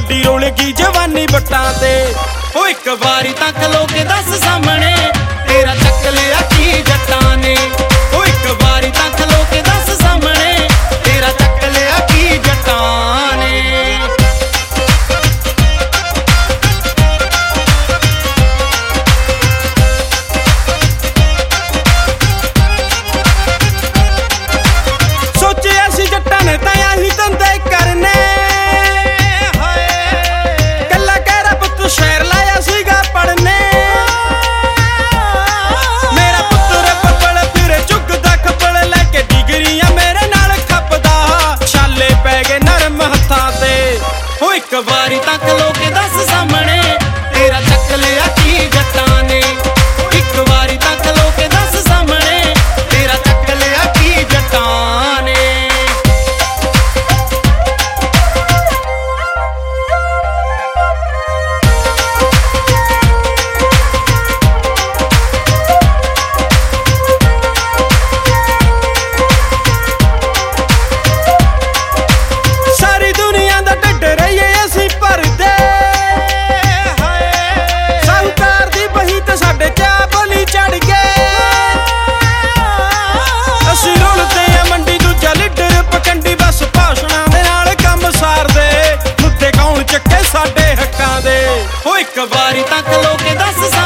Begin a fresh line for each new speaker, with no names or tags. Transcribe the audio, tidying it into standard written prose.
ਸਾਡੀ ਰੁਲ ਗਈ ਜਵਾਨੀ ਵੱਟਾਂ ਤੇ। ਉਹ ਇੱਕ ਵਾਰੀ ਤੱਕ ਲੋਕੇ ਦੱਸ ਸਾਹਮਣੇ ਤੇਰਾ ਚੱਕ ਲਿਆ ਕੀ ਜੱਟਾਂ ਨੇ। ਉਹ ਇੱਕ ਵਾਰੀ ਤੱਕ ਲੋਕੇ ਦੱਸ ਸਾਹਮਣੇ ਤੇਰਾ ਚੱਕ ਲਿਆ ਕੀ ਜੱਟਾਂ ਨੇ। ਸੋਚਿਆ ਸੀ ਜੱਟਾਂ ਨੇ ਤਾਂ ਆਹੀ ਧੰਦੇ ਕਰਨੇ, ਕੱਲਾ ਕਹਿਰਾ ਪੁੱਤ ਸ਼ਹਿਰ ਲਾਇਆ ਸੀਗਾ ਪੜਨੇ। ਮੇਰਾ ਪੁੱਤਰ ਬੱਬਲ ਫਿਰੇ ਚੁੱਕਦਾ ਖੱਬਲ ਲੈ ਕੇ ਡਿਗਰੀਆਂ ਮੇਰੇ ਨਾਲ ਖੱਪਦਾ। ਛਾਲੇ ਪੈ ਗਏ ਨਰਮ ਹੱਥਾਂ ਤੇ। ਉਹ ਇੱਕ ਵਾਰੀ ਤੱਕ ਲੋਕੇ ਦੱਸ ਸਾਹਮਣੇ ਤੇਰਾ ਚੱਕ ਲਿਆ ਕੀ ਜੱਟਾਂ ਨੇ। ਇੱਕ ਵਾਰੀ ਤੱਕ ਲੋਕੇ ਦੱਸ ਸਾਹਮਣੇ ਤੇਰਾ ਚੱਕ ਲਿਆ ਕੀ ਜੱਟਾਂ ਨੇ। ਸਾਰੀ ਦੁਨੀਆ ਦਾ ਢਿੱਡ ਰਹੀਏ ਅਸੀਂ ਭਰਦੇ, ਸਾਹੂਕਾਰ ਦੀ ਬਹੀ ਤੇ ਸਾਡੇ ਚਾਹ ਬੋਲੀ ਚੜ ਗਏ। ਅਸੀਂ ਰੁਲਦੇ ਆ ਮੰਡੀ ਦੂਜਾ ਲੀਡਰ ਪਕੰਡੀ, ਬਸ ਭਾਸ਼ਣਾਂ ਦੇ ਨਾਲ ਕੰਮ ਸਾਰਦੇ। ਮੁੱਦੇ ਕੌਣ ਚੱਕੇ ਸਾਡੇ ਹੱਕਾਂ ਦੇ। ਉਹ ਇੱਕ ਵਾਰੀ ਤੱਕ ਲੋਕੇ ਦੱਸ